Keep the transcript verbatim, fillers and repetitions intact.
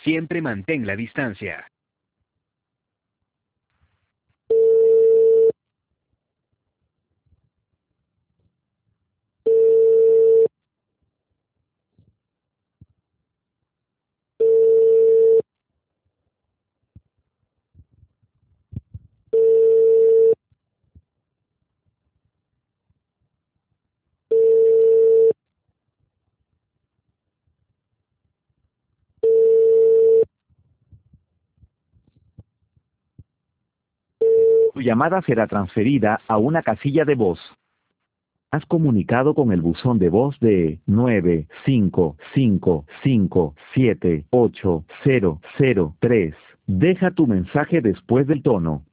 Siempre mantén la distancia. Tu llamada será transferida a una casilla de voz. Has comunicado con el buzón de voz de nueve cinco cinco cinco siete ocho cero cero tres. Deja tu mensaje después del tono.